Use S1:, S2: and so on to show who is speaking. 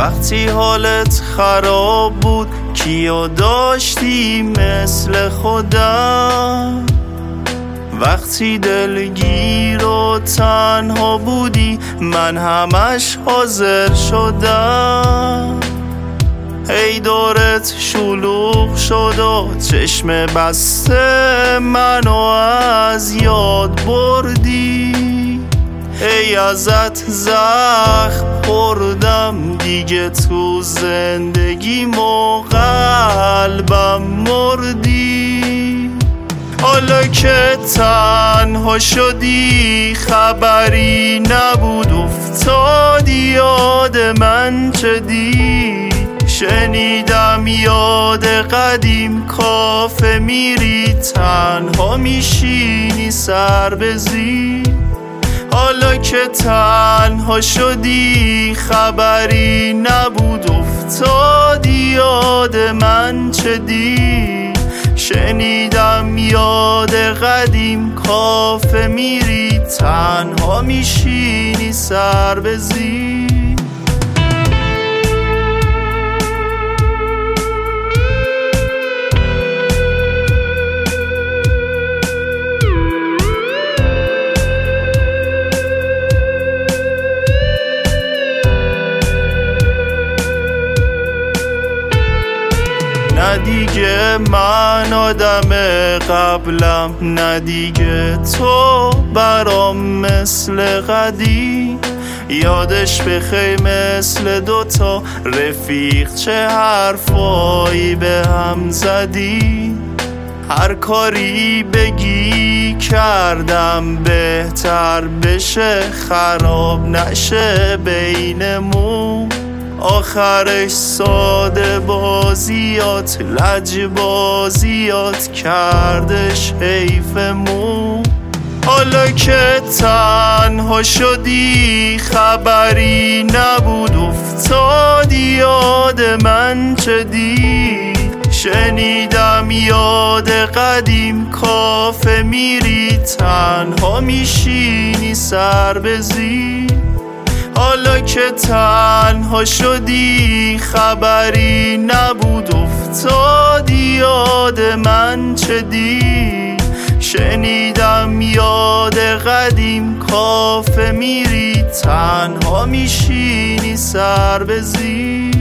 S1: وقتی حالت خراب بود کیو داشتی مثل خودم؟ وقتی دلگیر و تنها بودی من همش حاضر شدم. ای دورت شلوغ شد و چشم بسته منو از یاد بردی. ای ازت زخم خوردم دیگه تو زندگیم و قلبم مردی. حالا که تنها شدی خبری نبود افتادی یاد من چدی. شنیدم یاد قدیم کافه میری تنها میشینی سر بزی. حالا که تنها شدی خبری نبود افتادی یاد من چدی. شنیدم یاد قدیم کافه میری تنها میشینی سر بزی. نه دیگه من آدم قبلم، نه دیگه تو برام مثل قدیم. یادش بخیر مثل دوتا رفیق چه حرفایی به هم زدی. هر کاری بگی کردم بهتر بشه خراب نشه بینمون. آخرش ساده بازیات لج بازیات کردش حیفمون. حالا که تنها شدی خبری نبود افتادی یاد من چدی. شنیدم یاد قدیم کافه میری تنها میشینی سر بزی. حالا که تنها شدی خبری نبود افتادی یاد من چدی. شنیدم یاد قدیم کافه میری تنها میشینی سر بزی.